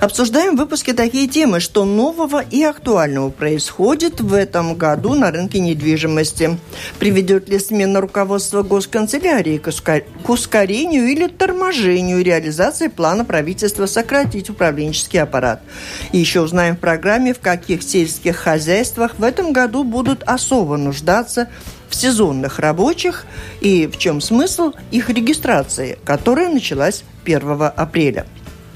Обсуждаем в выпуске такие темы, что нового и актуального происходит в этом году на рынке недвижимости. Приведет ли смена руководства госканцелярии к ускорению или торможению реализации плана правительства сократить управленческий аппарат? И еще узнаем в программе, в каких сельских хозяйствах в этом году будут особо нуждаться в сезонных рабочих и в чем смысл их регистрации, которая началась 1 апреля.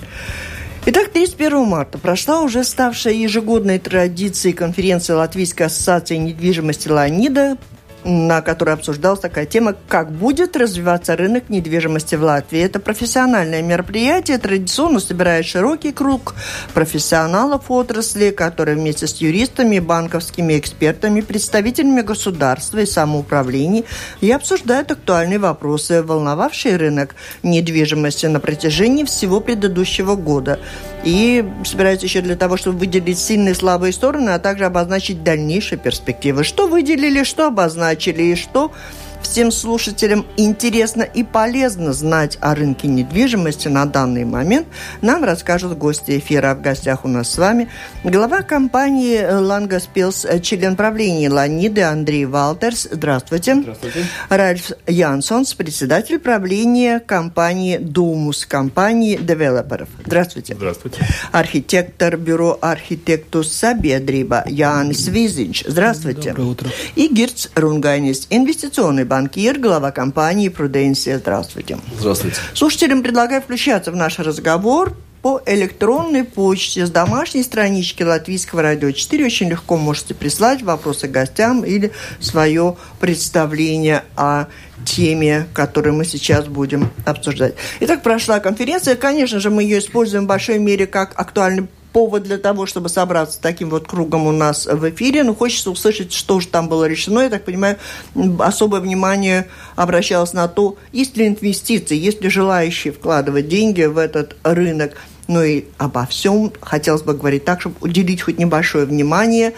Итак, 31 марта прошла уже ставшая ежегодной традицией конференция Латвийской ассоциации недвижимости «Ланида», на которой обсуждалась такая тема, как будет развиваться рынок недвижимости в Латвии. Это профессиональное мероприятие, традиционно собирает широкий круг профессионалов отрасли, которые вместе с юристами, банковскими экспертами, представителями государства и самоуправлений и обсуждают актуальные вопросы, волновавшие рынок недвижимости на протяжении всего предыдущего года. И собираются еще для того, чтобы выделить сильные и слабые стороны, а также обозначить дальнейшие перспективы. Что выделили, что обозначили и что всем слушателям интересно и полезно знать о рынке недвижимости на данный момент, нам расскажут гости эфира. В гостях у нас с вами глава компании «Лангоспилс», член правления «Ланиды» Андрей Валтерс. Здравствуйте. Здравствуйте. Ральф Янсонс, председатель правления компании «Думус», компании девелоперов. Здравствуйте. Здравствуйте. Архитектор бюро «Архитектус Сабедриба» Янис Визинч. Здравствуйте. Доброе утро. И Гирц Рунгайнис, инвестиционный банкир, глава компании «Пруденсия». Здравствуйте. Здравствуйте. Слушателям предлагаю включаться в наш разговор по электронной почте с домашней странички Латвийского радио 4. Очень легко можете прислать вопросы гостям или свое представление о теме, которую мы сейчас будем обсуждать. Итак, прошла конференция. Конечно же, мы ее используем в большой мере как актуальный повод для того, чтобы собраться таким вот кругом у нас в эфире. Но хочется услышать, что же там было решено. Я так понимаю, особое внимание обращалось на то, есть ли инвестиции, есть ли желающие вкладывать деньги в этот рынок. Ну и обо всем хотелось бы говорить так, чтобы уделить хоть небольшое внимание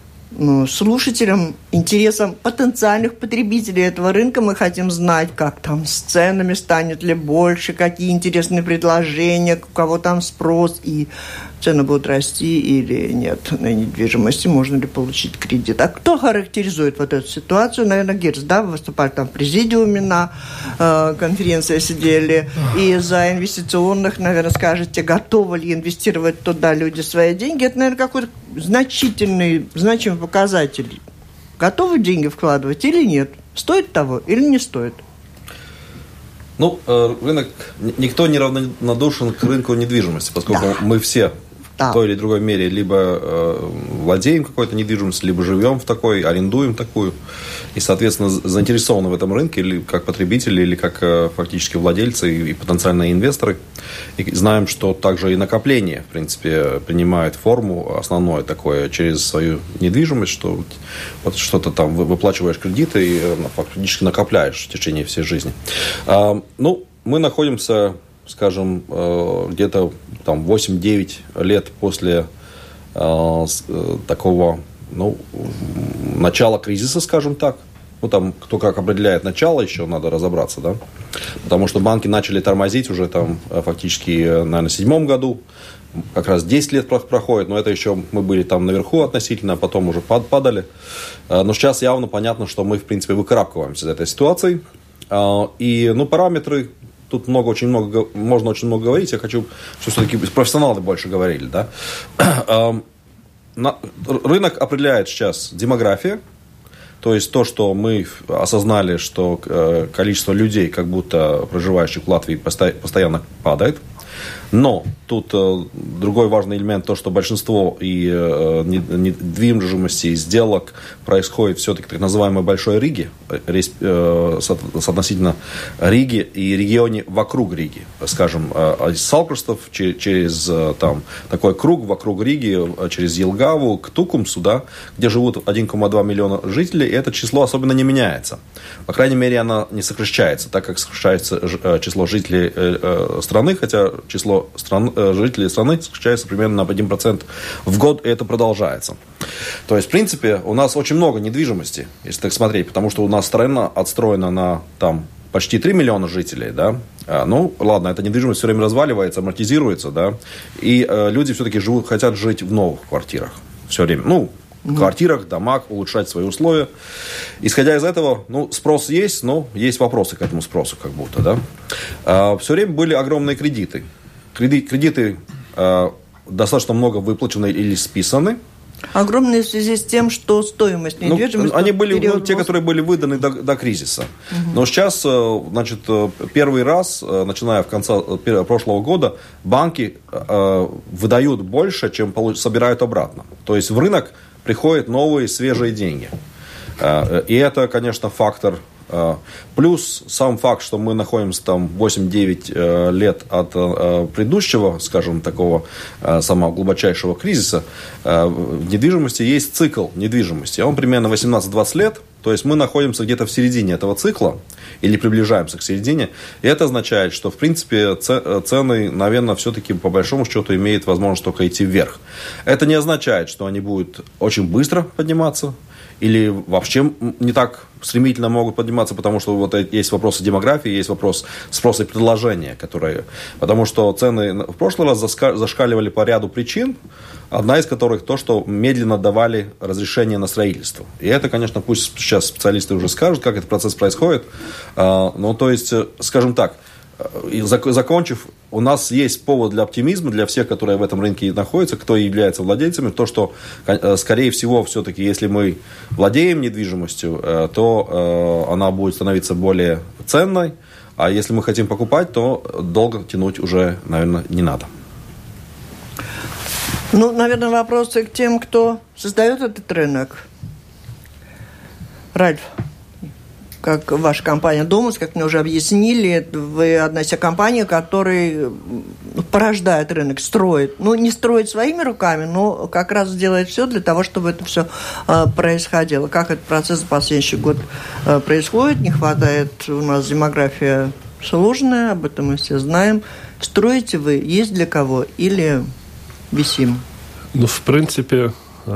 слушателям, интересам потенциальных потребителей этого рынка. Мы хотим знать, как там с ценами, станет ли больше, какие интересные предложения, у кого там спрос, и цены будут расти или нет на недвижимости, можно ли получить кредит. А кто характеризует вот эту ситуацию? Наверное, Гирц, да, вы выступали там в президиуме на конференции, сидели, и за инвестиционных, наверное, скажете, готовы ли инвестировать туда люди свои деньги. Это, наверное, какой-то значимый показатель. Готовы деньги вкладывать или нет? Стоит того или не стоит? Ну, рынок, никто не равнодушен к рынку недвижимости, поскольку мы все в той или другой мере либо владеем какой-то недвижимостью, либо живем в такой, арендуем такую, и, соответственно, заинтересованы в этом рынке или как потребители, или как фактически владельцы и потенциальные инвесторы. И знаем, что также и накопление, в принципе, принимает форму основное такое через свою недвижимость, что вот что-то там выплачиваешь кредиты и фактически накопляешь в течение всей жизни. Ну, мы находимся, скажем, где-то там 8-9 лет после такого, начала кризиса, скажем так. Ну, там, кто как определяет начало, еще надо разобраться, да. Потому что банки начали тормозить уже там фактически, наверное, в 2007 году. Как раз 10 лет проходит, но это еще мы были там наверху относительно, а потом уже падали. Но сейчас явно понятно, что мы, в принципе, выкарабкиваемся из этой ситуации. И, параметры, тут можно очень много говорить. Я хочу, чтобы все-таки профессионалы больше говорили, да. Рынок определяет сейчас демография. То есть то, что мы осознали, что количество людей, как будто проживающих в Латвии, постоянно падает. Но тут другой важный элемент, то, что большинство и недвижимости, и сделок происходит все-таки в так называемой Большой Риге, соотносительно Риги и регионе вокруг Риги. Скажем, из Салкрастов через там, такой круг вокруг Риги, через Елгаву к Тукумсу, да, где живут 1,2 миллиона жителей, и это число особенно не меняется. По крайней мере, оно не сокращается, так как сокращается число жителей страны, хотя число жителей страны сокращается примерно на 1% в год, и это продолжается. То есть, в принципе, у нас очень много недвижимости, если так смотреть, потому что у нас страна отстроена на там, почти 3 миллиона жителей, да, ну, ладно, эта недвижимость все время разваливается, амортизируется, да, и люди все-таки хотят жить в новых квартирах все время, ну, в квартирах, домах, улучшать свои условия. Исходя из этого, ну, спрос есть, но есть вопросы к этому спросу, как будто, да. Все время были огромные кредиты. Кредиты достаточно много выплачены или списаны. Огромные в связи с тем, что стоимость недвижимости... Они были те, которые были выданы до кризиса. Но сейчас, значит, первый раз, начиная в конце прошлого года, банки выдают больше, чем собирают обратно. То есть в рынок приходят новые свежие деньги. И это, конечно, фактор. Плюс сам факт, что мы находимся там 8-9 лет от предыдущего, скажем, такого самого глубочайшего кризиса, в недвижимости есть цикл недвижимости. Он примерно 18-20 лет. То есть мы находимся где-то в середине этого цикла или приближаемся к середине. И это означает, что, в принципе, цены, наверное, все-таки по большому счету имеют возможность только идти вверх. Это не означает, что они будут очень быстро подниматься или вообще не так стремительно могут подниматься, потому что вот есть вопросы демографии, есть вопрос спроса и предложения, потому что цены в прошлый раз зашкаливали по ряду причин, одна из которых то, что медленно давали разрешение на строительство. И это, конечно, пусть сейчас специалисты уже скажут, как этот процесс происходит. Ну, то есть, скажем так, закончив, у нас есть повод для оптимизма, для всех, которые в этом рынке находятся, кто является владельцами, то, что, скорее всего, все-таки, если мы владеем недвижимостью, то она будет становиться более ценной, а если мы хотим покупать, то долго тянуть уже, наверное, не надо. Ну, наверное, вопросы к тем, кто создает этот рынок. Ральф, как ваша компания «Домус», как мне уже объяснили, вы одна из тех компаний, которые порождает рынок, строит. Ну, не строит своими руками, но как раз делает все для того, чтобы это все происходило. Как этот процесс за последующий год происходит, не хватает, у нас демография сложная, об этом мы все знаем. Строите вы, есть для кого или висим? Ну, в принципе,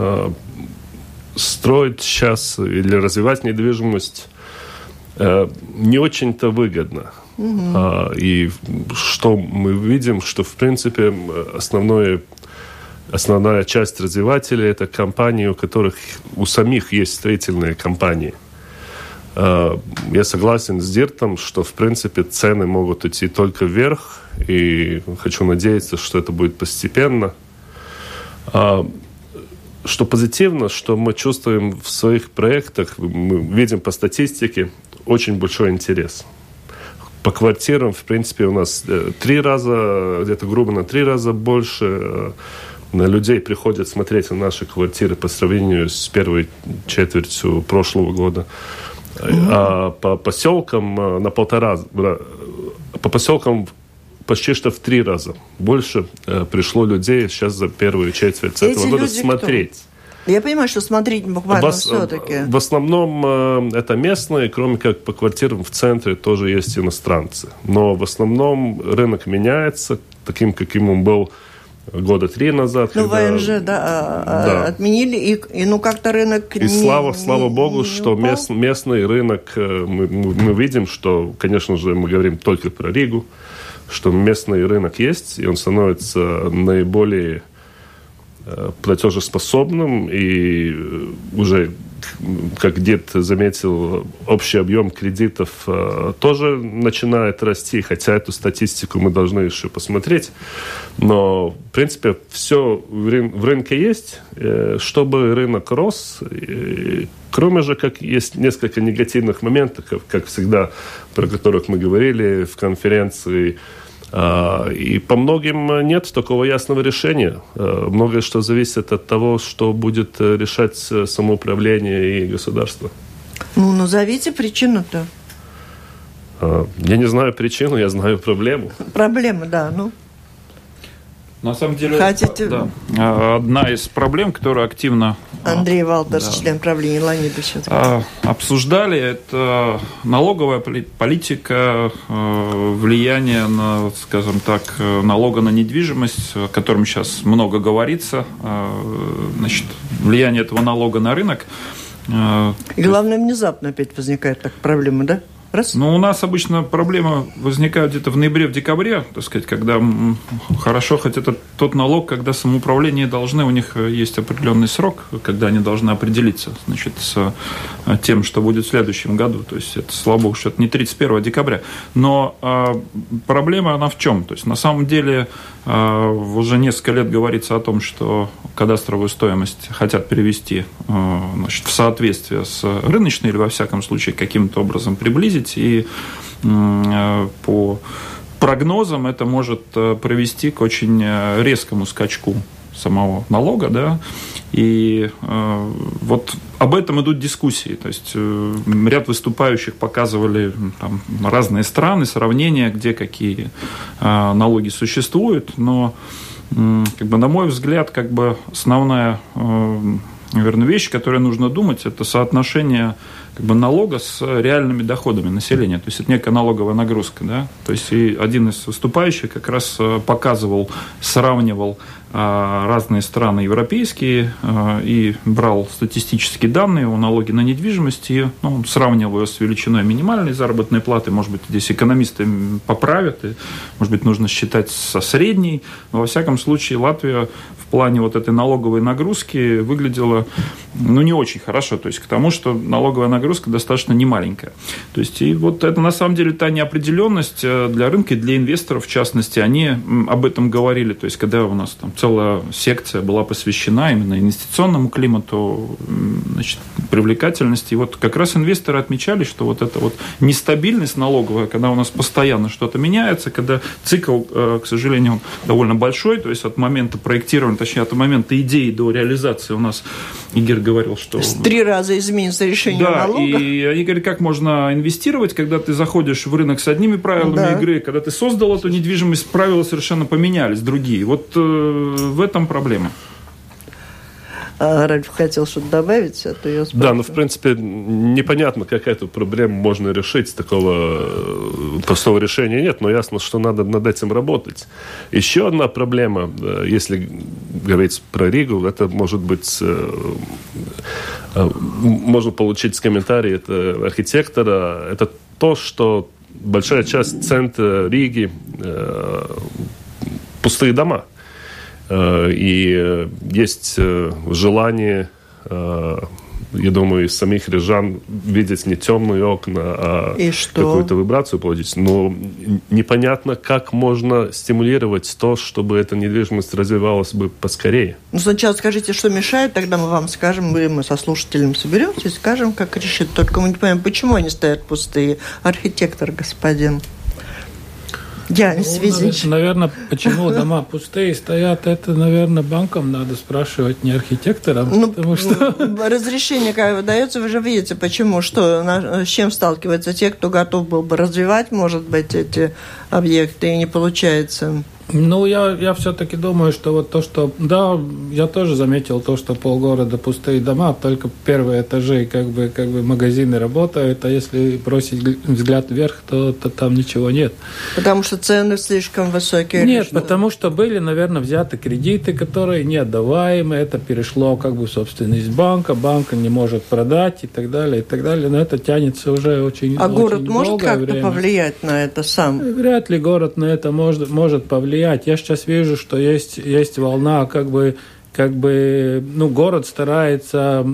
строить сейчас или развивать недвижимость не очень-то выгодно. И что мы видим, что, в принципе, основная часть развивателей – это компании, у которых у самих есть строительные компании. Я согласен с Диртом, что, в принципе, цены могут идти только вверх, и хочу надеяться, что это будет постепенно. Что позитивно, что мы чувствуем в своих проектах, мы видим по статистике, очень большой интерес. По квартирам, в принципе, у нас 3 раза, где-то грубо на 3 раза больше людей приходят смотреть на наши квартиры по сравнению с первой четвертью прошлого года. А по поселкам на 1,5, по поселкам почти что в 3 раза больше пришло людей сейчас за первую четверть этого года смотреть. Кто? Я понимаю, что смотреть буквально все-таки. В основном это местные, кроме как по квартирам в центре тоже есть иностранцы. Но в основном рынок меняется, таким, каким он был года 3 назад. Ну, ВНЖ, да, отменили, и ну как-то рынок и слава богу, что местный рынок, мы видим, что, конечно же, мы говорим только про Ригу, что местный рынок есть, и он становится наиболее платежеспособным, и уже, как Дед заметил, общий объем кредитов тоже начинает расти, хотя эту статистику мы должны еще посмотреть. Но, в принципе, все в рынке есть, чтобы рынок рос. Кроме же, как есть несколько негативных моментов, как всегда, про которых мы говорили в конференции. И по многим нет такого ясного решения. Многое что зависит от того, что будет решать самоуправление и государство. Ну, назовите причину-то. Я не знаю причину, я знаю проблему. Проблема, да, ну. На самом деле, хотите... да, одна из проблем, которую активно... Андрей Валтерс, член правления Ланидович. Обсуждали, это налоговая политика, влияние на, скажем так, налога на недвижимость, о котором сейчас много говорится, значит, влияние этого налога на рынок. И главное, внезапно опять возникает такая проблема, да? Ну, у нас обычно проблемы возникают где-то в ноябре-декабре, так сказать, когда хорошо, хоть это тот налог, когда самоуправление должны, у них есть определенный срок, когда они должны определиться, значит, с тем, что будет в следующем году. То есть это, слава богу, что это не 31 декабря. Но проблема, она в чем? То есть на самом деле уже несколько лет говорится о том, что кадастровую стоимость хотят перевести, значит, в соответствие с рыночной или, во всяком случае, каким-то образом приблизить. И по прогнозам это может привести к очень резкому скачку самого налога, да, и вот об этом идут дискуссии, то есть ряд выступающих показывали там разные страны, сравнения, где какие налоги существуют, но, как бы, на мой взгляд, как бы основная, наверное, вещь, которой нужно думать, это соотношение, как бы, налога с реальными доходами населения. То есть это некая налоговая нагрузка. Да? То есть и один из выступающих как раз показывал, сравнивал разные страны европейские и брал статистические данные о налоге на недвижимость и сравнивал ее с величиной минимальной заработной платы. Может быть, здесь экономисты поправят, и, может быть, нужно считать со средней. Но, во всяком случае, Латвия в плане вот этой налоговой нагрузки выглядела, не очень хорошо. То есть к тому, что налоговая нагрузка достаточно немаленькая. То есть и вот это на самом деле та неопределенность для рынка и для инвесторов, в частности, они об этом говорили. То есть когда у нас там целая секция была посвящена именно инвестиционному климату, значит, привлекательности. И вот как раз инвесторы отмечали, что вот эта вот нестабильность налоговая, когда у нас постоянно что-то меняется, когда цикл, к сожалению, довольно большой, то есть от момента проектирования, точнее, от момента идеи до реализации у нас, Игорь говорил, что... 3 раза изменится решение налога. И они говорят, как можно инвестировать, когда ты заходишь в рынок с одними правилами игры, когда ты создал эту недвижимость, правила совершенно поменялись, другие. Вот в этом проблема. Ральф хотел что-то добавить, а то я спрашиваю. Да, но в принципе непонятно, как эту проблему можно решить. Такого простого решения нет, но ясно, что надо над этим работать. Еще одна проблема, если говорить про Ригу, это может быть, можно получить комментарий от архитектора, это то, что большая часть центра Риги пустые дома. И есть желание, я думаю, из самих рижан видеть не темные окна, а какую-то вибрацию получить. Но непонятно, как можно стимулировать то, чтобы эта недвижимость развивалась бы поскорее. Ну, сначала скажите, что мешает, тогда мы вам скажем, мы со слушателем соберемся и скажем, как решить. Только мы не понимаем, почему они стоят пустые. Архитектор, господин. Наверное, почему дома пустые стоят, это, наверное, банкам надо спрашивать, не архитекторам. Потому что... Разрешение, как выдается, вы же видите, почему, с чем сталкиваются те, кто готов был бы развивать, может быть, эти объекты, и не получается. Я все-таки думаю, что вот то, что... Да, я тоже заметил то, что полгорода пустые дома, только первые этажи, как бы магазины работают, а если бросить взгляд вверх, то там ничего нет. Потому что цены слишком высокие? Нет, потому что были, наверное, взяты кредиты, которые неотдаваемы, это перешло в собственность банка, банк не может продать и так далее, и так далее. Но это тянется уже очень долгое время. А город может как-то повлиять на это сам? Вряд ли город на это может повлиять. Я сейчас вижу, что есть волна, город старается,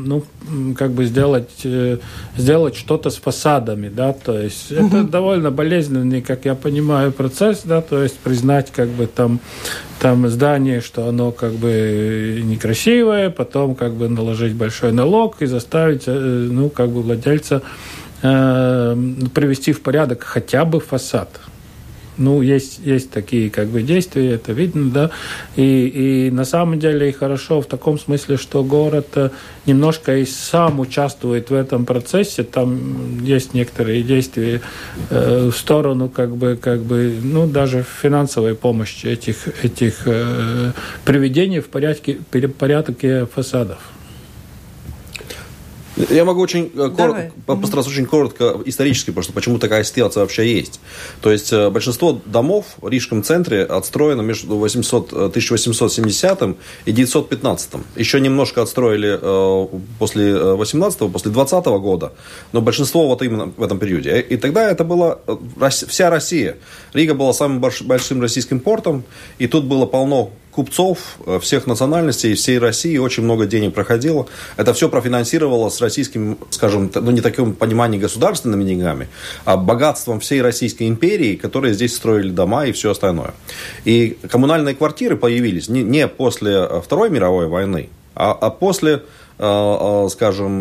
сделать что-то с фасадами, да, то есть это довольно болезненный, как я понимаю, процесс, да, то есть признать, там здание, что оно некрасивое, потом наложить большой налог и заставить, владельца привести в порядок хотя бы фасад. Есть такие действия, это видно, да, и на самом деле хорошо в таком смысле, что город немножко и сам участвует в этом процессе, там есть некоторые действия в сторону, даже финансовой помощи этих приведения в порядке фасадов. Я могу постараться очень коротко исторически, потому что почему такая ситуация вообще есть. То есть большинство домов в Рижском центре отстроено между 1870 и 915. Еще немножко отстроили после 18-го, после 20-го года, но большинство вот именно в этом периоде. И тогда это была вся Россия. Рига была самым большим российским портом, и тут было полно купцов всех национальностей, всей России, очень много денег проходило. Это все профинансировалось с российским, скажем, не таким пониманием государственными деньгами, а богатством всей Российской империи, которые здесь строили дома и все остальное. И коммунальные квартиры появились не после Второй мировой войны, а после, скажем,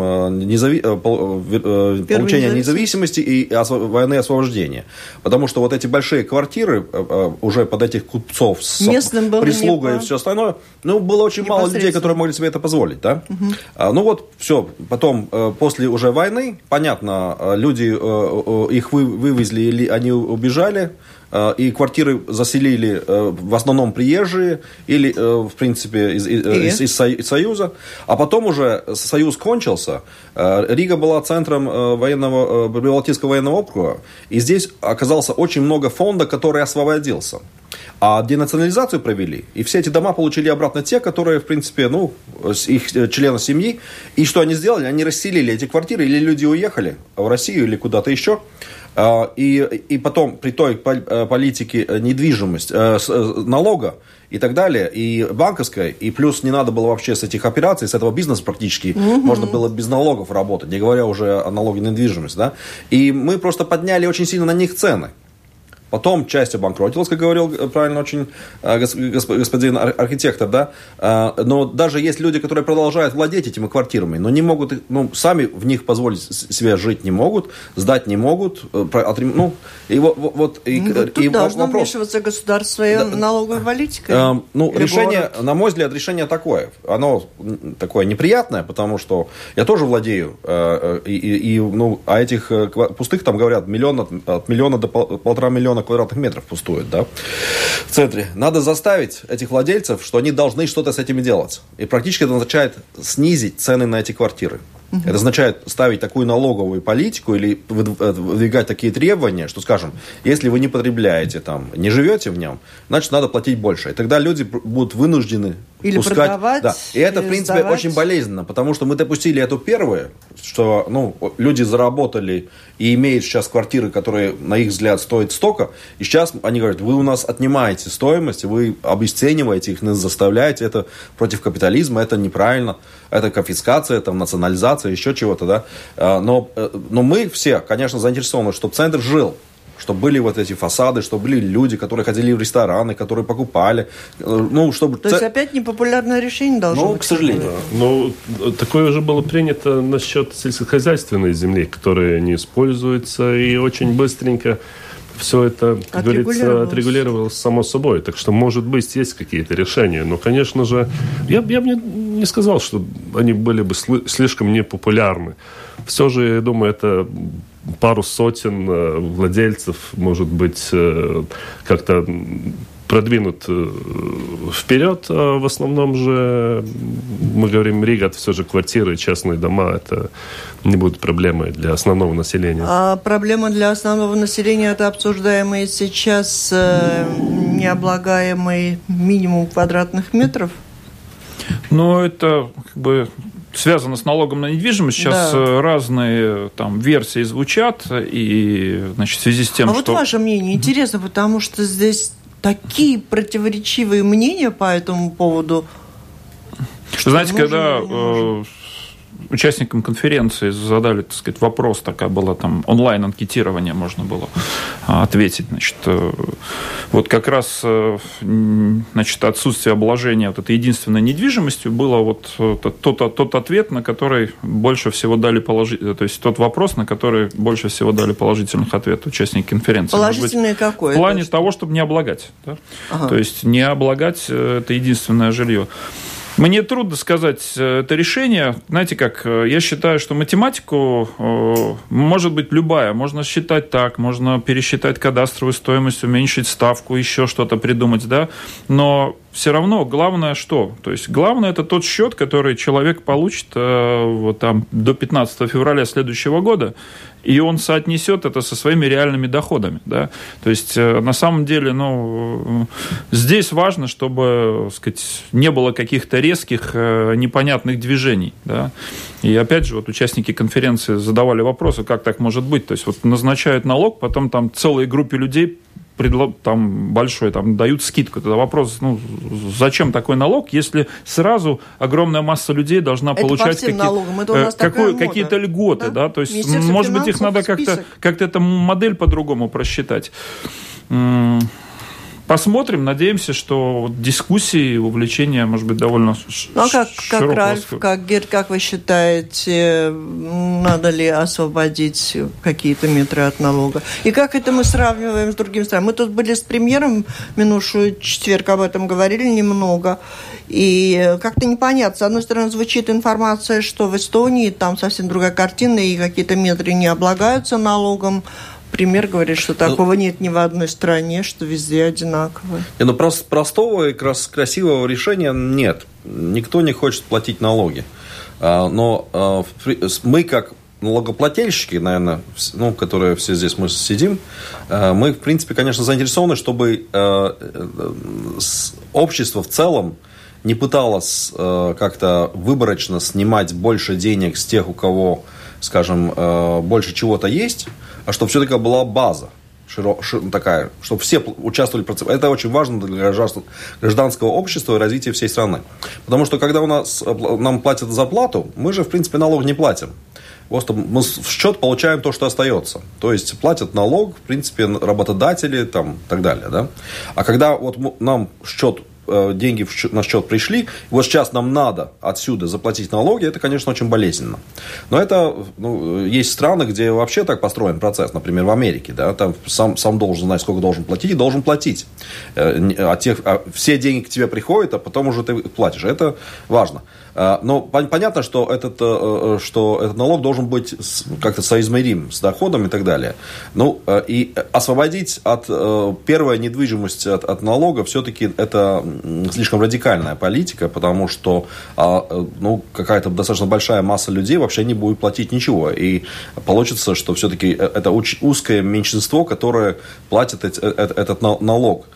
получения независимости и войны освобождения. Потому что вот эти большие квартиры уже под этих купцов с прислугой и все остальное, было очень мало людей, которые могли себе это позволить. Да? Ну вот, все. Потом, после уже войны, понятно, люди их вывезли или они убежали, и квартиры заселили в основном приезжие или, в принципе, из Союза. А потом уже Союз кончился. Рига была центром Прибалтийского военного округа. И здесь оказалось очень много фонда, который освободился. А денационализацию провели. И все эти дома получили обратно те, которые, в принципе, их члены семьи. И что они сделали? Они расселили эти квартиры. Или люди уехали в Россию, или куда-то еще. И потом при той политике недвижимости, налога и так далее, и банковской, и плюс не надо было вообще с этих операций, с этого бизнеса практически, можно было без налогов работать, не говоря уже о налоге на недвижимость. Да? И мы просто подняли очень сильно на них цены. Потом часть обанкротилась, как говорил правильно очень господин архитектор, да. Но даже есть люди, которые продолжают владеть этими квартирами, но не могут, сами в них позволить себе жить не могут, сдать не могут. Тут должно вмешиваться государство своей налоговой политикой. Решение, на мой взгляд, решение такое. Оно такое неприятное, потому что я тоже владею, а этих пустых, там говорят, от миллиона до 1,5 миллиона квадратных метров пустует, да, в центре. Надо заставить этих владельцев, что они должны что-то с этим делать. И практически это означает снизить цены на эти квартиры. Это означает ставить такую налоговую политику или выдвигать такие требования, что, скажем, если вы не потребляете там, не живете в нем, значит, надо платить больше. И тогда люди будут вынуждены или пускать. Продавать, да. И это, в принципе, сдавать. Очень болезненно, потому что мы допустили эту первую, что люди заработали и имеют сейчас квартиры, которые, на их взгляд, стоят столько, и сейчас они говорят, вы у нас отнимаете стоимость, вы обесцениваете их, заставляете, это против капитализма, это неправильно, это конфискация, это национализация, еще чего-то, да. Но мы все, конечно, заинтересованы, чтобы центр жил, чтобы были вот эти фасады, чтобы были люди, которые ходили в рестораны, которые покупали. Чтобы... То есть опять непопулярное решение должно быть? К сожалению. Такое уже было принято насчет сельскохозяйственной земли, которая не используется, и очень быстренько все это, как говорится, отрегулировалось само собой. Так что, может быть, есть какие-то решения. Но, конечно же, я бы не сказал, что они были бы слишком непопулярны. Все же, я думаю, это пару сотен владельцев, может быть, как-то продвинут вперед. А в основном же, мы говорим, Рига, это все же квартиры, частные дома, это не будет проблемой для основного населения. А проблема для основного населения – это обсуждаемый сейчас необлагаемый минимум квадратных метров? Это связано с налогом на недвижимость. Сейчас разные версии звучат, и в связи с тем, что... вот ваше мнение интересно, потому что здесь такие противоречивые мнения по этому поводу. Знаете, когда участникам конференции задали, вопрос, такая была онлайн-анкетирование, можно было ответить. Вот как раз отсутствие обложения этой единственной недвижимостью было тот ответ, на который больше всего дали то есть тот вопрос, на который больше всего дали положительных ответов участники конференции. Положительный какой? В плане того, чтобы не облагать. Да? Ага. То есть не облагать это единственное жилье. Мне трудно сказать это решение. Знаете как, я считаю, что математику может быть любая. Можно считать так, можно пересчитать кадастровую стоимость, уменьшить ставку, еще что-то придумать, да. Но все равно главное что? То есть главное это тот счет, который человек получит там, до 15 февраля следующего года, и он соотнесет это со своими реальными доходами. Да? То есть на самом деле здесь важно, чтобы, так сказать, не было каких-то резких непонятных движений. Да? И опять же, участники конференции задавали вопросы, как так может быть. То есть назначают налог, потом там целой группе людей там большой, там дают скидку. Тогда вопрос, зачем такой налог, если сразу огромная масса людей должна получать какие-то льготы, да? То есть, может быть, их надо как-то эту модель по-другому просчитать. Посмотрим, надеемся, что дискуссии, увлечения, может быть, довольно как Ральф, как Герд, как вы считаете, надо ли освободить какие-то метры от налога? И как это мы сравниваем с другими странами? Мы тут были с премьером минувшую четверг, об этом говорили немного. И как-то непонятно. С одной стороны, звучит информация, что в Эстонии там совсем другая картина, и какие-то метры не облагаются налогом. Премьер говорит, что такого нет ни в одной стране, что везде одинаково. Простого и красивого решения нет. Никто не хочет платить налоги. Но мы, как налогоплательщики, наверное, которые все здесь мы сидим, мы, в принципе, конечно, заинтересованы, чтобы общество в целом не пыталось как-то выборочно снимать больше денег с тех, у кого, скажем, больше чего-то есть, а чтобы все-таки была база такая, чтобы все участвовали в процессе. Это очень важно для гражданского общества и развития всей страны. Потому что когда нам платят зарплату, мы же, в принципе, налог не платим. Просто мы в счет получаем то, что остается. То есть платят налог, в принципе, работодатели там, и так далее. Да? А когда нам деньги на счет пришли, вот сейчас нам надо отсюда заплатить налоги, это, конечно, очень болезненно. Но это, есть страны, где вообще так построен процесс, например, в Америке, да, там сам должен знать, сколько должен платить, и должен платить. Все деньги к тебе приходят, а потом уже ты платишь. Это важно. Но понятно, что этот налог должен быть как-то соизмерим с доходом и так далее. И освободить от первой недвижимости от налога все-таки это слишком радикальная политика, потому что какая-то достаточно большая масса людей вообще не будет платить ничего. И получится, что все-таки это узкое меньшинство, которое платит этот налог.